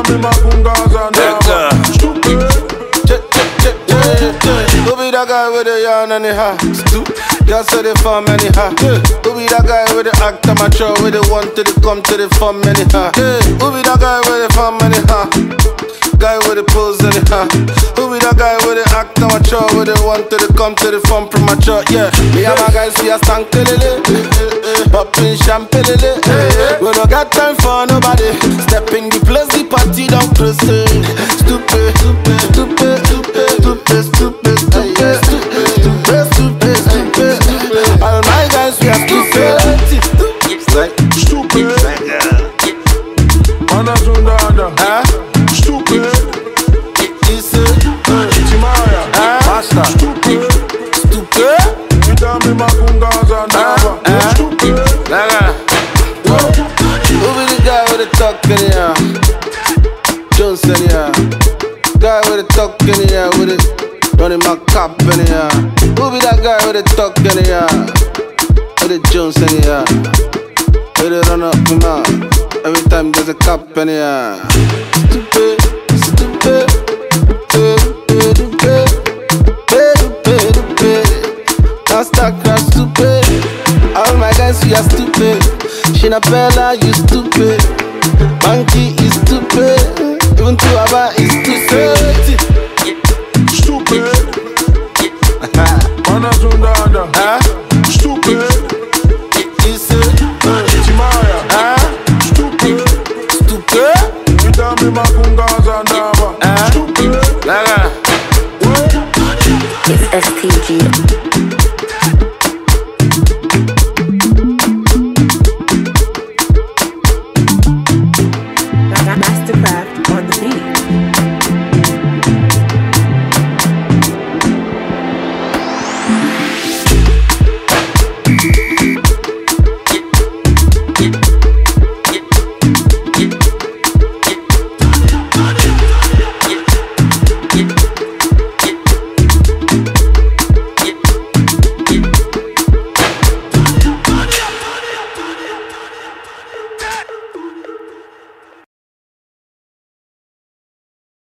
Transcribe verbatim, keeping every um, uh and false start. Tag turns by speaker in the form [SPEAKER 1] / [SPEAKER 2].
[SPEAKER 1] me makungas and dava. Stupid.
[SPEAKER 2] Who be that guy with the yarn and the hat? Just so they form anyhow. Who be that guy with the act amateur, with the one to the come to the form anyhow? Who be that guy with the form anyhow? Guy with the pose anyhow. Who be that guy with the act amateur, with the one to the come to the form premature? Yeah, me and my guys we are stank lele, popping champagne lele. We don't got time for nobody. Step in the place, the party don't proceed. Stupid, stupid, stupid, stupid, stupid, stupid, stupid, stupid, stupid, stupid. All my guys we are stupid,
[SPEAKER 1] stupid. Mana zunda anda, stupid.
[SPEAKER 2] Ise,
[SPEAKER 1] Timaya,
[SPEAKER 2] Master,
[SPEAKER 1] stupid,
[SPEAKER 2] stupid.
[SPEAKER 1] Ida me makungas and dava. Stupid.
[SPEAKER 2] Who be the guy with the talk in here? Johnson here. Guy with the talk in here with it, running my cop in here. Who be that guy with the talk in here? With the Johnson here. With the run up my mouth. Every time there's a cop in here. Stupid, stupid, stupid, stupid, stupid, stupid. Now start crash stupid. All my guys we are stupid. Shinapella you stupid. Monkey is stupid. Even to Aba